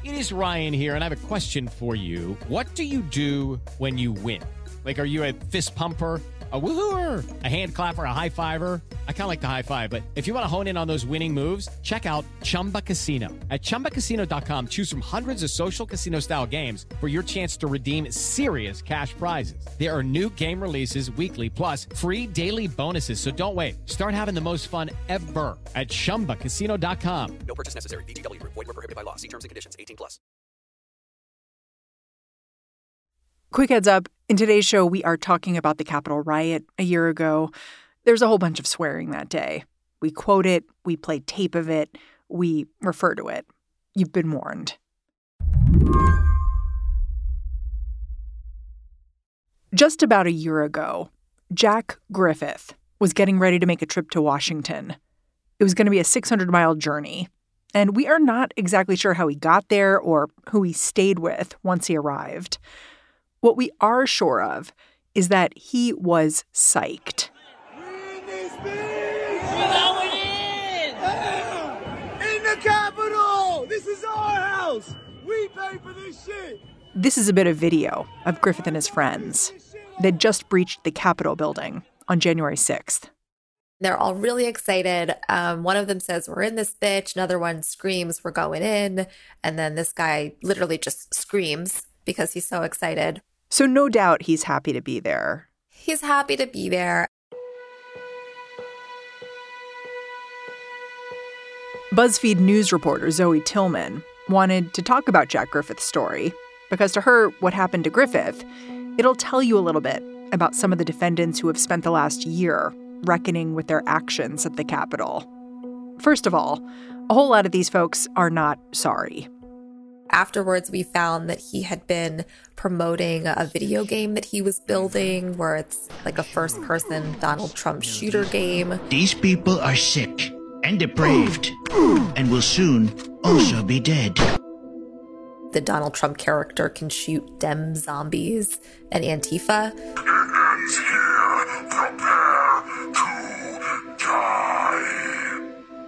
It is Ryan here, and I have a question for you. What do you do when you win? Like, are you a fist pumper, a woo-hooer, a hand clapper, a high fiver? I kind of like the high five, but if you want to hone in on those winning moves, check out Chumba Casino. At ChumbaCasino.com, choose from hundreds of social casino-style games for your chance to redeem serious cash prizes. There are new game releases weekly, plus free daily bonuses. So don't wait. Start having the most fun ever at ChumbaCasino.com. No purchase necessary. VGW Group. Void where prohibited by law. See terms and conditions. 18+. Quick heads up, in today's show, we are talking about the Capitol riot a year ago. There's a whole bunch of swearing that day. We quote it, we play tape of it, we refer to it. You've been warned. Just about a year ago, Jack Griffith was getting ready to make a trip to Washington. It was going to be a 600-mile journey, and we are not exactly sure how he got there or who he stayed with once he arrived. What we are sure of is that he was psyched. We're in this bitch! We're going in! In the Capitol! This is our house! We pay for this shit! This is a bit of video of Griffith and his friends. They'd just breached the Capitol building on January 6th. They're all really excited. One of them says, "We're in this bitch." Another one screams, "We're going in." And then this guy literally just screams because he's so excited. So no doubt he's happy to be there. He's happy to be there. BuzzFeed News reporter Zoe Tillman wanted to talk about Jack Griffith's story because to her, what happened to Griffith, it'll tell you a little bit about some of the defendants who have spent the last year reckoning with their actions at the Capitol. First of all, a whole lot of these folks are not sorry. Afterwards, we found that he had been promoting a video game that he was building where it's like a first-person Donald Trump shooter game. These people are sick and depraved and will soon also be dead. The Donald Trump character can shoot Dem zombies and Antifa. It ends here. Prepare to die.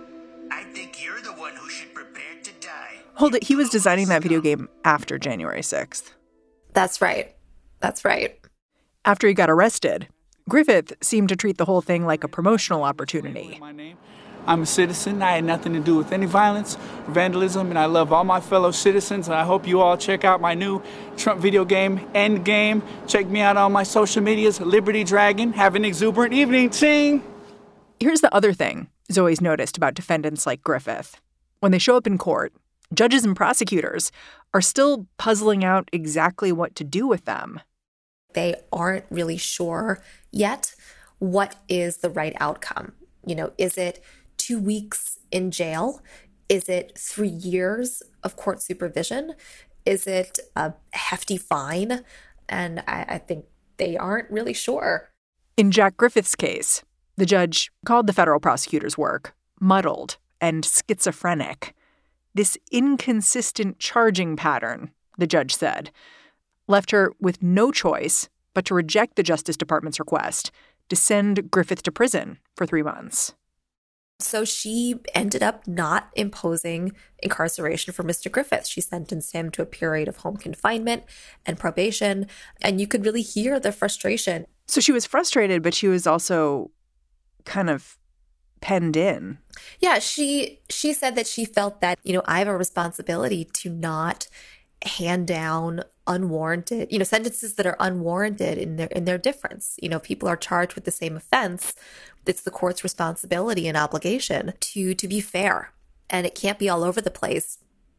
I think you're the one who should prepare to die. Hold it, he was designing that video game after January 6th. That's right. That's right. After he got arrested, Griffith seemed to treat the whole thing like a promotional opportunity. I'm a citizen. I had nothing to do with any violence, vandalism, and I love all my fellow citizens. And I hope you all check out my new Trump video game, Endgame. Check me out on my social medias, Liberty Dragon. Have an exuberant evening. Ching! Here's the other thing Zoe's noticed about defendants like Griffith. When they show up in court, judges and prosecutors are still puzzling out exactly what to do with them. They aren't really sure yet what is the right outcome. You know, is it 2 weeks in jail? Is it 3 years of court supervision? Is it a hefty fine? And I think they aren't really sure. In Jack Griffith's case, the judge called the federal prosecutor's work muddled and schizophrenic. This inconsistent charging pattern, the judge said, left her with no choice but to reject the Justice Department's request to send Griffith to prison for 3 months. So she ended up not imposing incarceration for Mr. Griffith. She sentenced him to a period of home confinement and probation, and you could really hear the frustration. So she was frustrated, but she was also kind of penned in. Yeah, she said that she felt that, I have a responsibility to not hand down unwarranted, sentences that are unwarranted in their difference. People are charged with the same offense. It's the court's responsibility and obligation to be fair, and it can't be all over the place.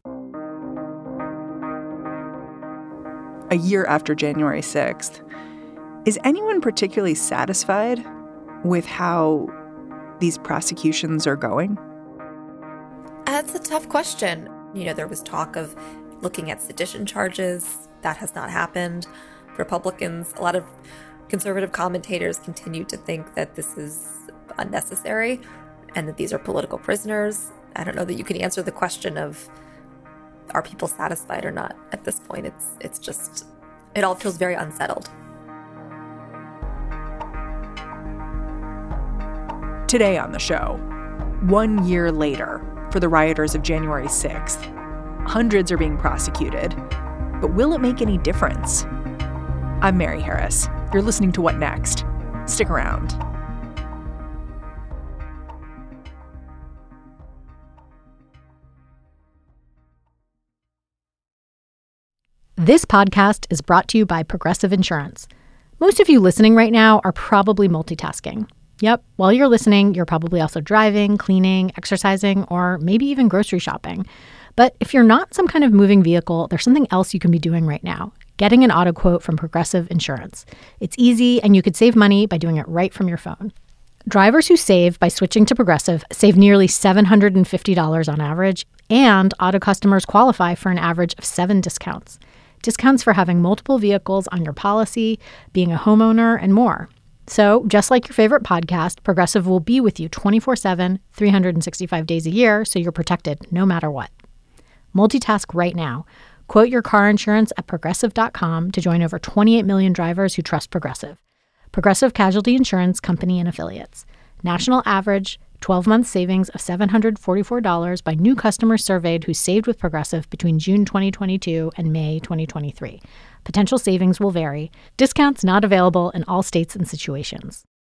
A year after January 6th, is anyone particularly satisfied with how these prosecutions are going? That's a tough question. There was talk of looking at sedition charges. That has not happened. Republicans, a lot of conservative commentators continue to think that this is unnecessary and that these are political prisoners. I don't know that you can answer the question of are people satisfied or not at this point. It's just, it all feels very unsettled. Today on the show, 1 year later for the rioters of January 6th, Hundreds are being prosecuted. But will it make any difference? I'm Mary Harris. You're listening to What Next? Stick around. This podcast is brought to you by Progressive Insurance. Most of you listening right now are probably multitasking. Yep, while you're listening, you're probably also driving, cleaning, exercising, or maybe even grocery shopping. But if you're not some kind of moving vehicle, there's something else you can be doing right now. Getting an auto quote from Progressive Insurance. It's easy, and you could save money by doing it right from your phone. Drivers who save by switching to Progressive save nearly $750 on average, and auto customers qualify for an average of 7 discounts. Discounts for having multiple vehicles on your policy, being a homeowner, and more. So, just like your favorite podcast, Progressive will be with you 24/7, 365 days a year, so you're protected no matter what. Multitask right now. Quote your car insurance at Progressive.com to join over 28 million drivers who trust Progressive. Progressive Casualty Insurance Company and Affiliates. National average 12-month savings of $744 by new customers surveyed who saved with Progressive between June 2022 and May 2023. Potential savings will vary. Discounts not available in all states and situations.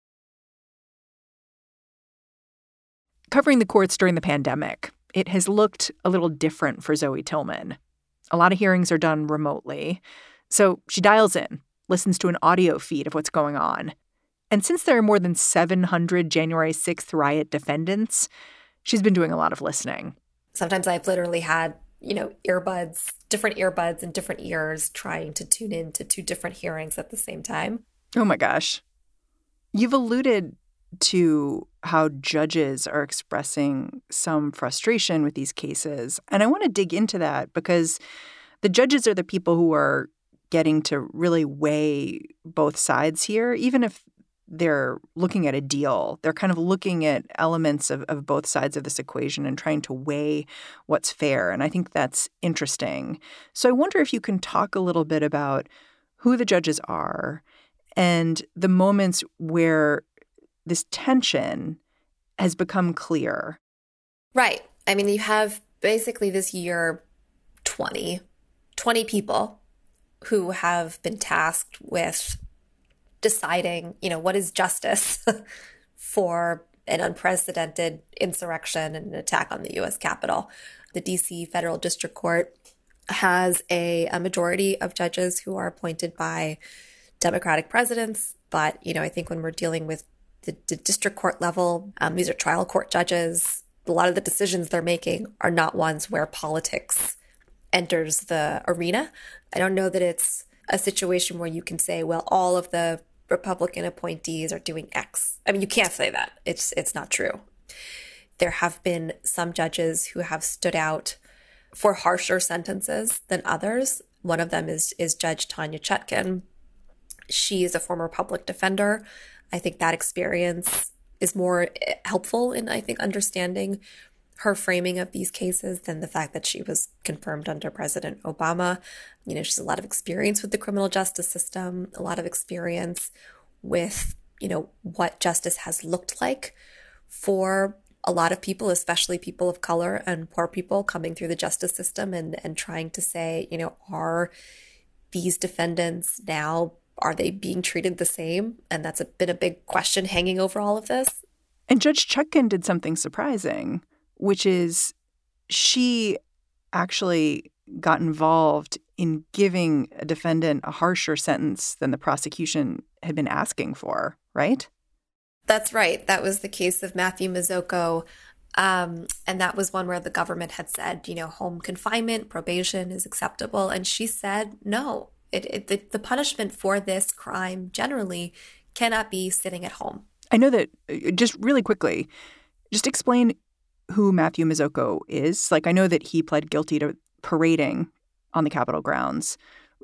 Covering the courts during the pandemic, it has looked a little different for Zoe Tillman. A lot of hearings are done remotely. So she dials in, listens to an audio feed of what's going on. And since there are more than 700 January 6th riot defendants, she's been doing a lot of listening. Sometimes I've literally had, earbuds, different earbuds in different ears trying to tune in to 2 different hearings at the same time. Oh my gosh. You've alluded to how judges are expressing some frustration with these cases. And I want to dig into that because the judges are the people who are getting to really weigh both sides here, even if they're looking at a deal. They're kind of looking at elements of both sides of this equation and trying to weigh what's fair. And I think that's interesting. So I wonder if you can talk a little bit about who the judges are and the moments where this tension has become clear. Right. I mean, you have basically this year 20 people who have been tasked with deciding, what is justice for an unprecedented insurrection and an attack on the U.S. Capitol. The D.C. Federal District Court has a majority of judges who are appointed by Democratic presidents. But, I think when we're dealing with the district court level, these are trial court judges. A lot of the decisions they're making are not ones where politics enters the arena. I don't know that it's a situation where you can say, well, all of the Republican appointees are doing X. I mean, you can't say that. It's not true. There have been some judges who have stood out for harsher sentences than others. One of them is Judge Tanya Chutkan. She is a former public defender. I think that experience is more helpful in, understanding her framing of these cases than the fact that she was confirmed under President Obama. She has a lot of experience with the criminal justice system, a lot of experience with, what justice has looked like for a lot of people, especially people of color and poor people coming through the justice system and trying to say, are these defendants now, are they being treated the same? And that's been a big question hanging over all of this. And Judge Chutkan did something surprising, which is she actually got involved in giving a defendant a harsher sentence than the prosecution had been asking for, right? That's right. That was the case of Matthew Mazzocco. And that was one where the government had said, home confinement, probation is acceptable. And she said, no, the punishment for this crime generally cannot be sitting at home. I know that, just really quickly, just explain who Matthew Mazzocco is. I know that he pled guilty to parading on the Capitol grounds.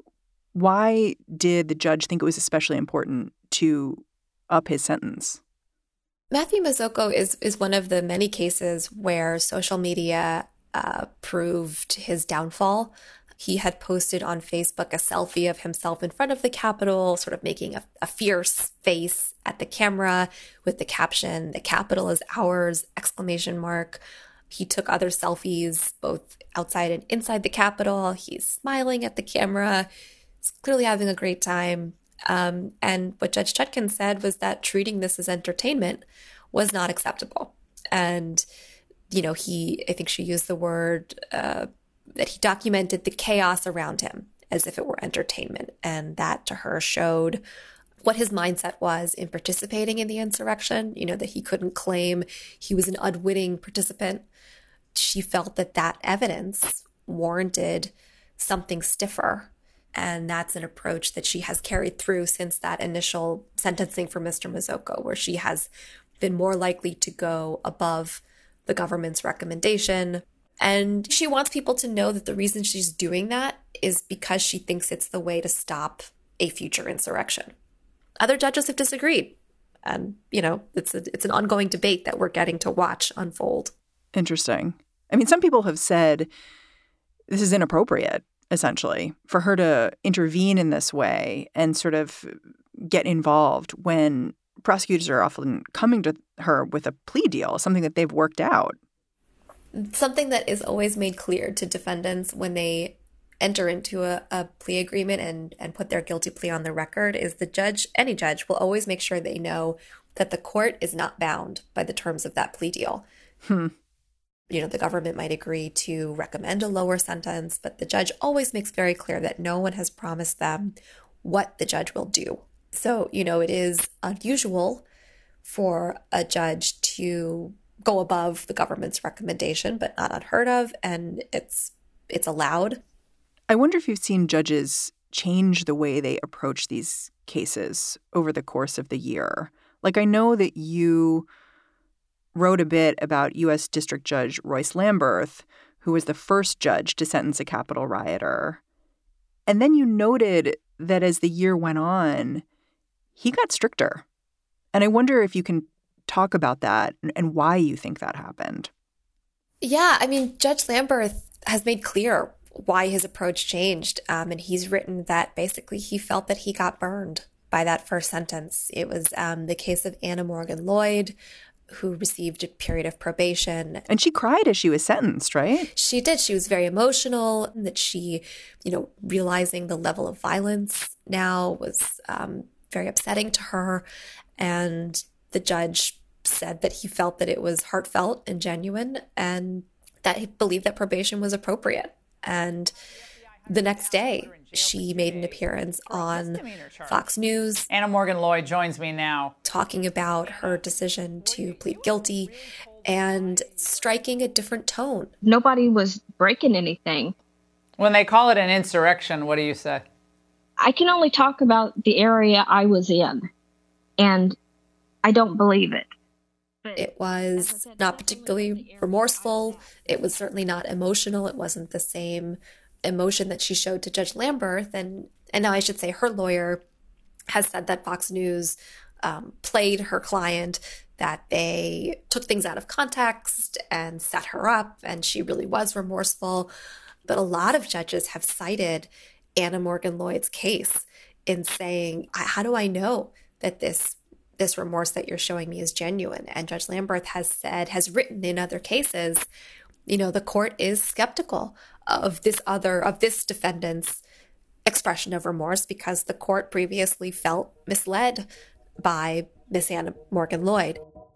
Why did the judge think it was especially important to up his sentence? Matthew Mazzocco is one of the many cases where social media proved his downfall. He had posted on Facebook a selfie of himself in front of the Capitol, sort of making a fierce face at the camera with the caption, "The Capitol is ours!" He took other selfies, both outside and inside the Capitol. He's smiling at the camera. He's clearly having a great time. And what Judge Chutkan said was that treating this as entertainment was not acceptable. And, I think she used the word that he documented the chaos around him as if it were entertainment. And that to her showed what his mindset was in participating in the insurrection, that he couldn't claim he was an unwitting participant. She felt that evidence warranted something stiffer. And that's an approach that she has carried through since that initial sentencing for Mr. Mazzocco, where she has been more likely to go above the government's recommendation. And she wants people to know that the reason she's doing that is because she thinks it's the way to stop a future insurrection. Other judges have disagreed. And, it's an ongoing debate that we're getting to watch unfold. Interesting. I mean, some people have said this is inappropriate, essentially, for her to intervene in this way and sort of get involved when prosecutors are often coming to her with a plea deal, something that they've worked out. Something that is always made clear to defendants when they enter into a plea agreement and put their guilty plea on the record is any judge will always make sure they know that the court is not bound by the terms of that plea deal. The government might agree to recommend a lower sentence, but the judge always makes very clear that no one has promised them what the judge will do. So, it is unusual for a judge to go above the government's recommendation, but not unheard of, and it's allowed. I wonder if you've seen judges change the way they approach these cases over the course of the year. Like, I know that you wrote a bit about U.S. District Judge Royce Lamberth, who was the first judge to sentence a Capitol rioter. And then you noted that as the year went on, he got stricter. And I wonder if you can talk about that and why you think that happened. Yeah, I mean, Judge Lamberth has made clear why his approach changed. And he's written that basically he felt that he got burned by that first sentence. It was the case of Anna Morgan Lloyd, who received a period of probation. And she cried as she was sentenced, right? She did. She was very emotional, that she, realizing the level of violence now was very upsetting to her. And the judge said that he felt that it was heartfelt and genuine and that he believed that probation was appropriate. And the next day, she made an appearance on Fox News. Anna Morgan Lloyd joins me now, talking about her decision to plead guilty and striking a different tone. Nobody was breaking anything. When they call it an insurrection, what do you say? I can only talk about the area I was in, and I don't believe it. It was not particularly remorseful. It was certainly not emotional. It wasn't the same emotion that she showed to Judge Lamberth. And now I should say her lawyer has said that Fox News played her client, that they took things out of context and set her up, and she really was remorseful. But a lot of judges have cited Anna Morgan Lloyd's case in saying, how do I know that this remorse that you're showing me is genuine? And Judge Lamberth has written in other cases, the court is skeptical of this defendant's expression of remorse because the court previously felt misled by Miss Anna Morgan Lloyd.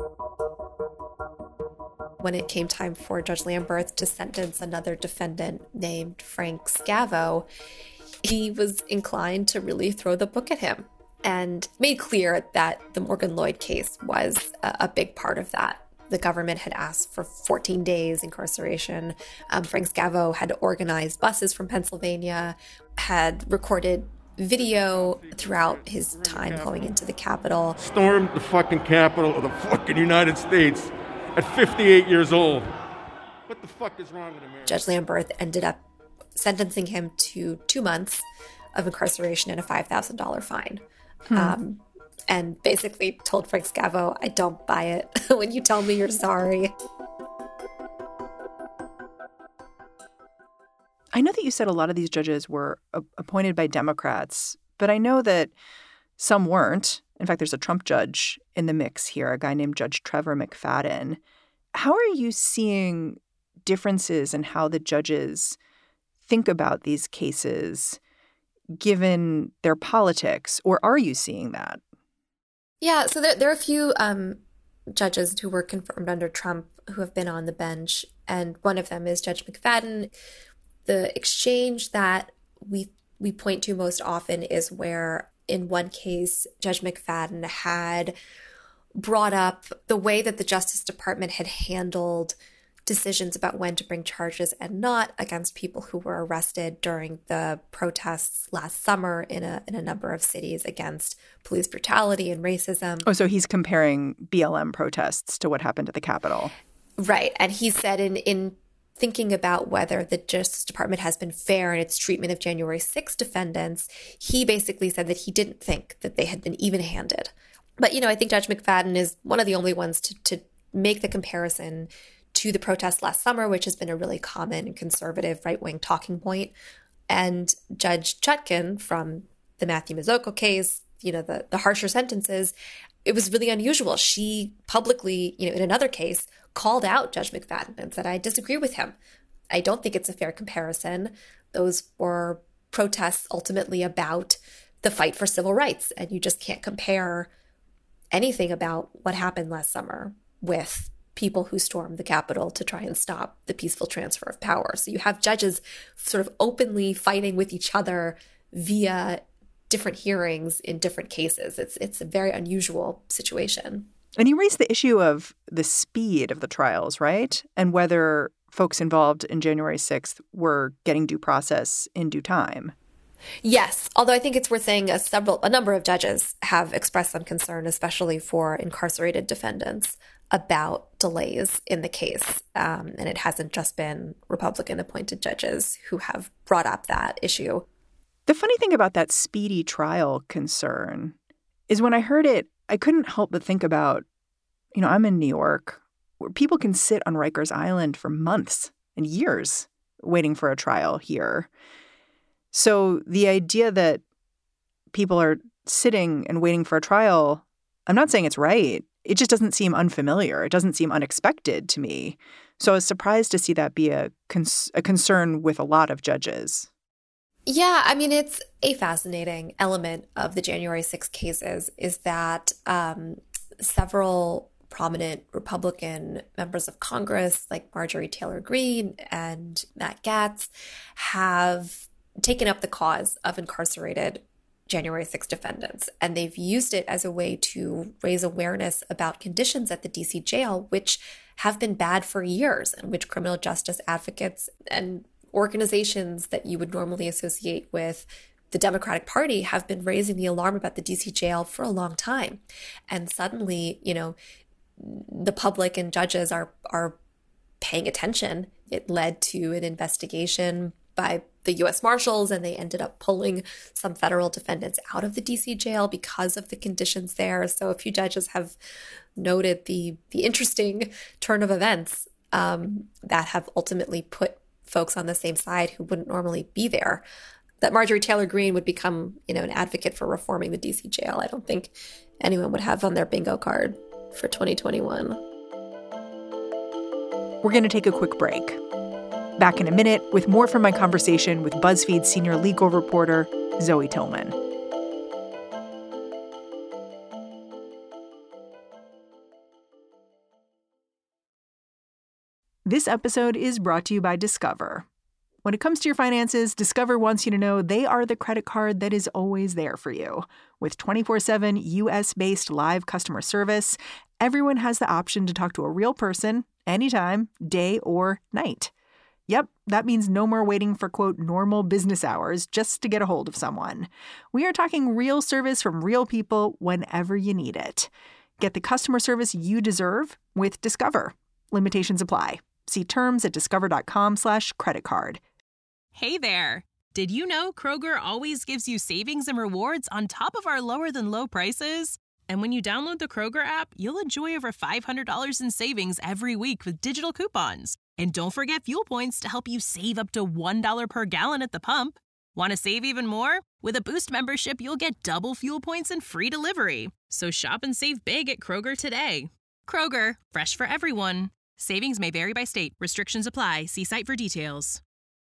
When it came time for Judge Lamberth to sentence another defendant named Frank Scavo, he was inclined to really throw the book at him and made clear that the Morgan Lloyd case was a big part of that. The government had asked for 14 days incarceration. Frank Scavo had organized buses from Pennsylvania, had recorded video throughout his time going into the Capitol. Stormed the fucking Capitol of the fucking United States at 58 years old. What the fuck is wrong with America? Judge Lamberth ended up sentencing him to 2 months of incarceration and a $5,000 fine. And basically told Frank Scavo, I don't buy it when you tell me you're sorry. I know that you said a lot of these judges were appointed by Democrats, but I know that some weren't. In fact, there's a Trump judge in the mix here, a guy named Judge Trevor McFadden. How are you seeing differences in how the judges think about these cases given their politics, or are you seeing that? Yeah, so there are a few judges who were confirmed under Trump who have been on the bench, and one of them is Judge McFadden. The exchange that we point to most often is where, in one case, Judge McFadden had brought up the way that the Justice Department had handled decisions about when to bring charges and not against people who were arrested during the protests last summer in a number of cities against police brutality and racism. Oh, so he's comparing BLM protests to what happened at the Capitol. Right. And he said in thinking about whether the Justice Department has been fair in its treatment of January 6 defendants, he basically said that he didn't think that they had been even-handed. But, I think Judge McFadden is one of the only ones to make the comparison to the protests last summer, which has been a really common conservative right-wing talking point. And Judge Chutkan from the Matthew Mazzocco case, the harsher sentences, it was really unusual. She publicly, in another case, called out Judge McFadden and said, I disagree with him. I don't think it's a fair comparison. Those were protests ultimately about the fight for civil rights, and you just can't compare anything about what happened last summer with people who stormed the Capitol to try and stop the peaceful transfer of power. So you have judges sort of openly fighting with each other via different hearings in different cases. It's a very unusual situation. And you raised the issue of the speed of the trials, right? And whether folks involved in January 6th were getting due process in due time. Yes, although I think it's worth saying a number of judges have expressed some concern, especially for incarcerated defendants, about delays in the case. And it hasn't just been Republican-appointed judges who have brought up that issue. The funny thing about that speedy trial concern is when I heard it, I couldn't help but think about, I'm in New York, where people can sit on Rikers Island for months and years waiting for a trial here. So the idea that people are sitting and waiting for a trial, I'm not saying it's right. It just doesn't seem unfamiliar. It doesn't seem unexpected to me. So I was surprised to see that be a concern with a lot of judges. Yeah, I mean, it's a fascinating element of the January 6 cases is that several prominent Republican members of Congress, like Marjorie Taylor Greene and Matt Gaetz, have taken up the cause of incarcerated January 6 defendants. And they've used it as a way to raise awareness about conditions at the DC jail, which have been bad for years, and which criminal justice advocates and organizations that you would normally associate with the Democratic Party have been raising the alarm about the DC jail for a long time. And suddenly, the public and judges are paying attention. It led to an investigation by the U.S. Marshals, and they ended up pulling some federal defendants out of the DC jail because of the conditions there. So a few judges have noted the interesting turn of events that have ultimately put folks on the same side who wouldn't normally be there. That Marjorie Taylor Greene would become, an advocate for reforming the DC jail, I don't think anyone would have on their bingo card for 2021. We're going to take a quick break. Back in a minute with more from my conversation with BuzzFeed senior legal reporter Zoe Tillman. This episode is brought to you by Discover. When it comes to your finances, Discover wants you to know they are the credit card that is always there for you. With 24/7 U.S.-based live customer service, everyone has the option to talk to a real person anytime, day or night. Yep, that means no more waiting for, quote, normal business hours just to get a hold of someone. We are talking real service from real people whenever you need it. Get the customer service you deserve with Discover. Limitations apply. See terms at discover.com/creditcard. Hey there. Did you know Kroger always gives you savings and rewards on top of our lower than low prices? And when you download the Kroger app, you'll enjoy over $500 in savings every week with digital coupons. And don't forget fuel points to help you save up to $1 per gallon at the pump. Want to save even more? With a Boost membership, you'll get double fuel points and free delivery. So shop and save big at Kroger today. Kroger, fresh for everyone. Savings may vary by state. Restrictions apply. See site for details.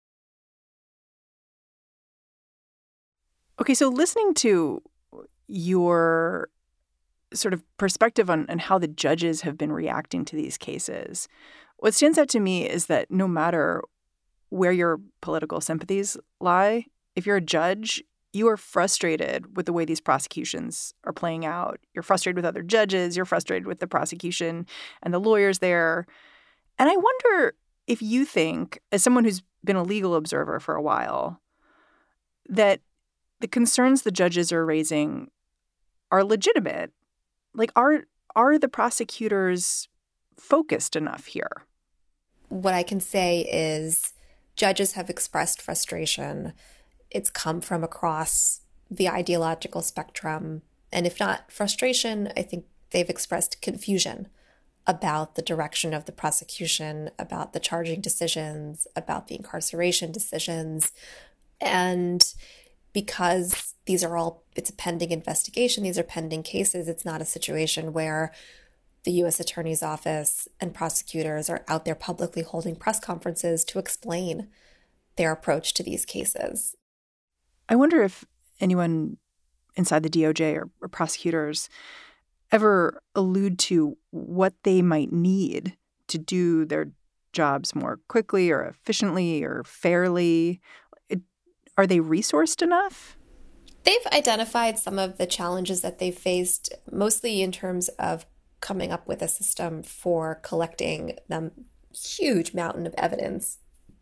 Okay, so listening to your sort of perspective on how the judges have been reacting to these cases, what stands out to me is that no matter where your political sympathies lie, if you're a judge, you are frustrated with the way these prosecutions are playing out. You're frustrated with other judges. You're frustrated with the prosecution and the lawyers there. And I wonder if you think, as someone who's been a legal observer for a while, that the concerns the judges are raising are legitimate. Like, are the prosecutors focused enough here? What I can say is judges have expressed frustration. It's come from across the ideological spectrum. And if not frustration, I think they've expressed confusion about the direction of the prosecution, about the charging decisions, about the incarceration decisions. And because it's a pending investigation, these are pending cases, it's not a situation where the U.S. Attorney's Office and prosecutors are out there publicly holding press conferences to explain their approach to these cases. I wonder if anyone inside the DOJ or prosecutors ever allude to what they might need to do their jobs more quickly or efficiently or fairly. Are they resourced enough? They've identified some of the challenges that they've faced, mostly in terms of coming up with a system for collecting the huge mountain of evidence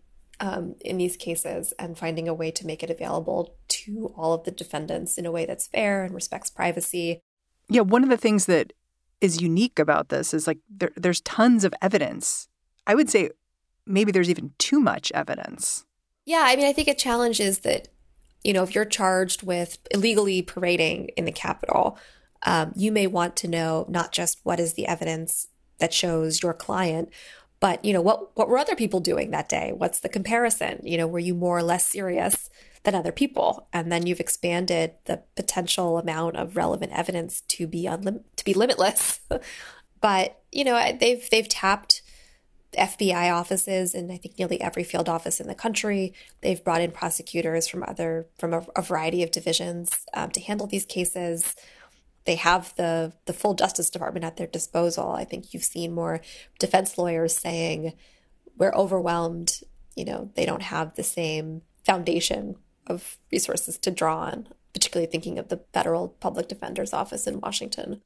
in these cases and finding a way to make it available to all of the defendants in a way that's fair and respects privacy. Yeah, one of the things that is unique about this is like there's tons of evidence. I would say maybe there's even too much evidence. Yeah, I mean, I think a challenge is that, if you're charged with illegally parading in the Capitol, you may want to know not just what is the evidence that shows your client, but, what were other people doing that day? What's the comparison? Were you more or less serious than other people? And then you've expanded the potential amount of relevant evidence to be limitless. But, they've tapped FBI offices in, I think, nearly every field office in the country. They've brought in prosecutors from a variety of divisions to handle these cases. They have the full Justice Department at their disposal. I think you've seen more defense lawyers saying we're overwhelmed. They don't have the same foundation of resources to draw on, particularly thinking of the Federal Public Defender's Office in Washington.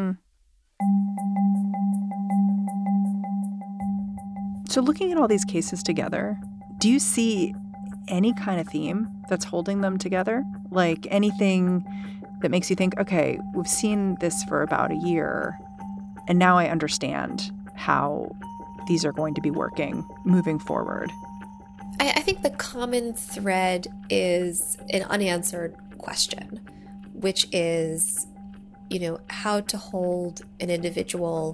So looking at all these cases together, do you see any kind of theme that's holding them together? Like anything that makes you think, okay, we've seen this for about a year, and now I understand how these are going to be working moving forward? I think the common thread is an unanswered question, which is, how to hold an individual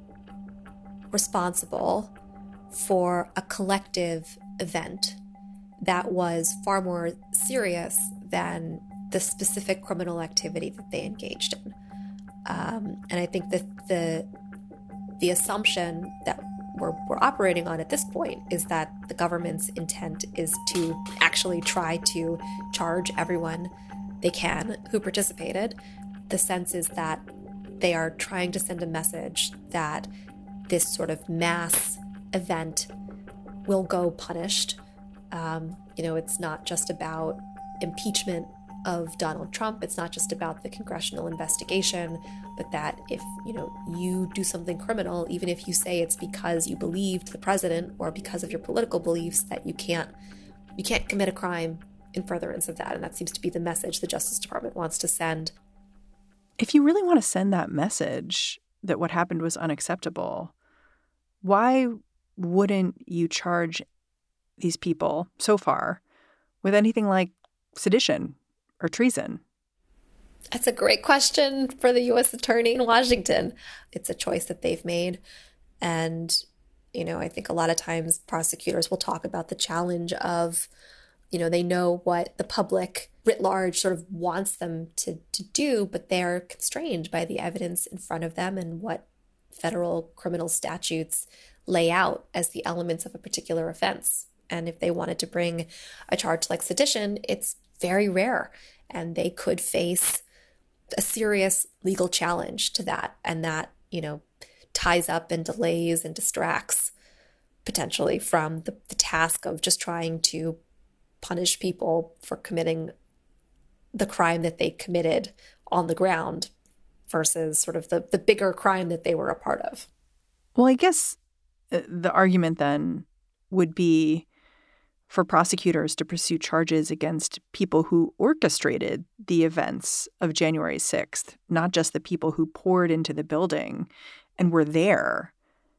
responsible for a collective event that was far more serious than the specific criminal activity that they engaged in. And I think that the assumption that we're operating on at this point is that the government's intent is to actually try to charge everyone they can who participated. The sense is that they are trying to send a message that this sort of mass event will go punished. It's not just about impeachment of Donald Trump. It's not just about the congressional investigation, but that if, you do something criminal, even if you say it's because you believed the president or because of your political beliefs, that you can't commit a crime in furtherance of that. And that seems to be the message the Justice Department wants to send. If you really want to send that message that what happened was unacceptable, why wouldn't you charge these people so far with anything like sedition or treason? That's a great question for the U.S. Attorney in Washington. It's a choice that they've made. And, I think a lot of times prosecutors will talk about the challenge of, they know what the public writ large sort of wants them to do, but they're constrained by the evidence in front of them and what federal criminal statutes lay out as the elements of a particular offense. And if they wanted to bring a charge like sedition, it's very rare. And they could face a serious legal challenge to that. And that, ties up and delays and distracts potentially from the task of just trying to punish people for committing the crime that they committed on the ground versus sort of the bigger crime that they were a part of. Well, I guess the argument then would be for prosecutors to pursue charges against people who orchestrated the events of January 6th, not just the people who poured into the building and were there.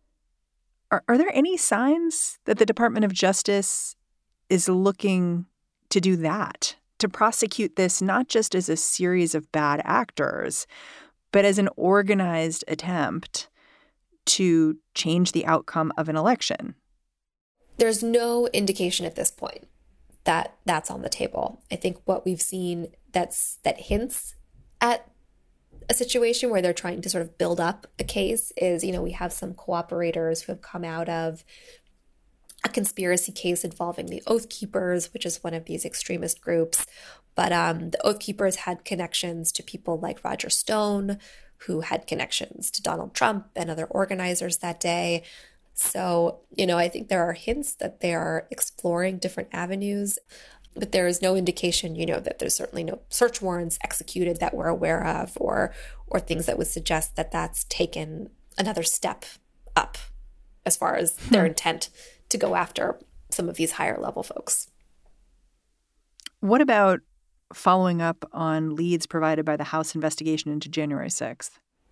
Are there any signs that the Department of Justice is looking to do that, to prosecute this not just as a series of bad actors, but as an organized attempt to change the outcome of an election? There's no indication at this point that that's on the table. I think what we've seen that hints at a situation where they're trying to sort of build up a case is, we have some cooperators who have come out of a conspiracy case involving the Oath Keepers, which is one of these extremist groups. But the Oath Keepers had connections to people like Roger Stone, who had connections to Donald Trump and other organizers that day. So, I think there are hints that they are exploring different avenues, but there is no indication, that there's certainly no search warrants executed that we're aware of or things that would suggest that that's taken another step up as far as their intent to go after some of these higher level folks. What about following up on leads provided by the House investigation into January 6th?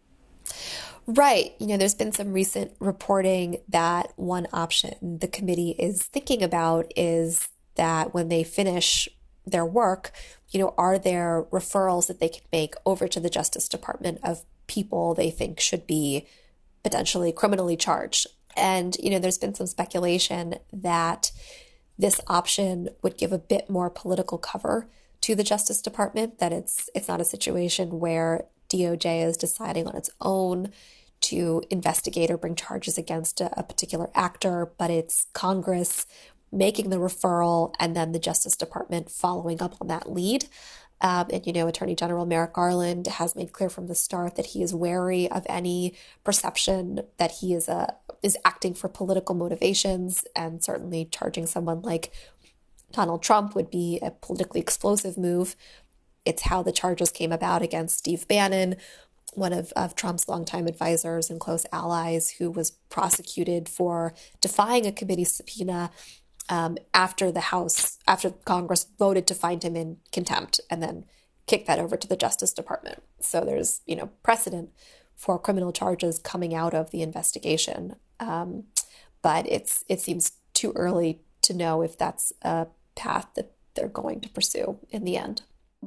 Right. There's been some recent reporting that one option the committee is thinking about is that when they finish their work, are there referrals that they can make over to the Justice Department of people they think should be potentially criminally charged? And, there's been some speculation that this option would give a bit more political cover to the Justice Department, that it's not a situation where DOJ is deciding on its own to investigate or bring charges against a particular actor, but it's Congress making the referral and then the Justice Department following up on that lead. And, Attorney General Merrick Garland has made clear from the start that he is wary of any perception that he is acting for political motivations, and certainly charging someone like Donald Trump would be a politically explosive move. It's how the charges came about against Steve Bannon, one of Trump's longtime advisors and close allies, who was prosecuted for defying a committee subpoena after Congress voted to find him in contempt and then kick that over to the Justice Department. So there's, precedent for criminal charges coming out of the investigation. But it seems too early to know if that's a path that they're going to pursue in the end.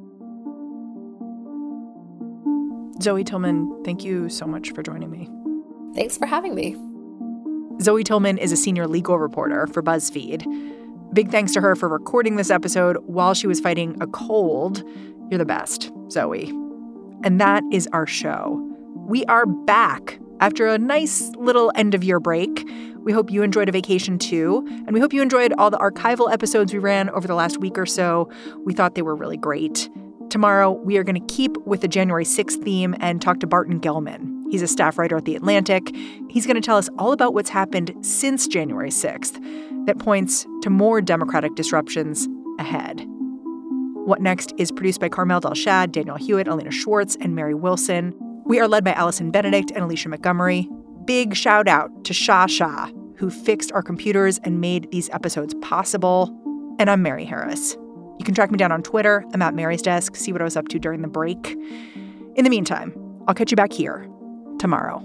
Zoe Tillman, thank you so much for joining me. Thanks for having me. Zoe Tillman is a senior legal reporter for BuzzFeed. Big thanks to her for recording this episode while she was fighting a cold. You're the best, Zoe. And that is our show. We are back after a nice little end-of-year break. We hope you enjoyed a vacation, too. And we hope you enjoyed all the archival episodes we ran over the last week or so. We thought they were really great. Tomorrow, we are going to keep with the January 6th theme and talk to Barton Gellman. He's a staff writer at The Atlantic. He's going to tell us all about what's happened since January 6th that points to more Democratic disruptions ahead. What Next is produced by Carmel Delshad, Daniel Hewitt, Elena Schwartz, and Mary Wilson. We are led by Allison Benedict and Alicia Montgomery. Big shout out to Shah Shah, who fixed our computers and made these episodes possible. And I'm Mary Harris. You can track me down on Twitter. I'm at Mary's Desk. See what I was up to during the break. In the meantime, I'll catch you back here tomorrow.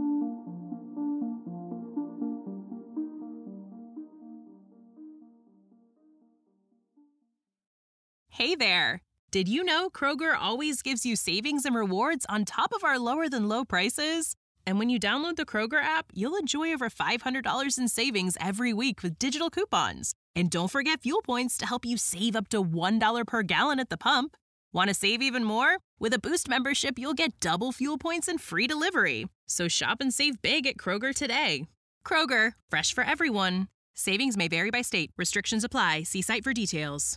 Hey there. Did you know Kroger always gives you savings and rewards on top of our lower than low prices? And when you download the Kroger app, you'll enjoy over $500 in savings every week with digital coupons. And don't forget fuel points to help you save up to $1 per gallon at the pump. Want to save even more? With a Boost membership, you'll get double fuel points and free delivery. So shop and save big at Kroger today. Kroger, fresh for everyone. Savings may vary by state. Restrictions apply. See site for details.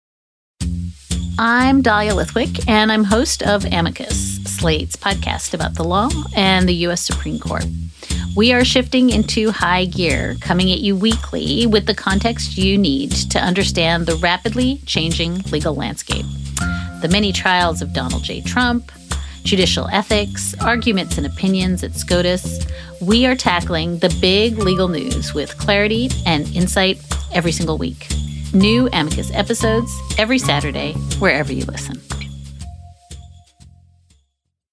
I'm Dahlia Lithwick, and I'm host of Amicus, Slate's podcast about the law and the U.S. Supreme Court. We are shifting into high gear, coming at you weekly with the context you need to understand the rapidly changing legal landscape. The many trials of Donald J. Trump, judicial ethics, arguments and opinions at SCOTUS. We are tackling the big legal news with clarity and insight every single week. New Amicus episodes every Saturday, wherever you listen.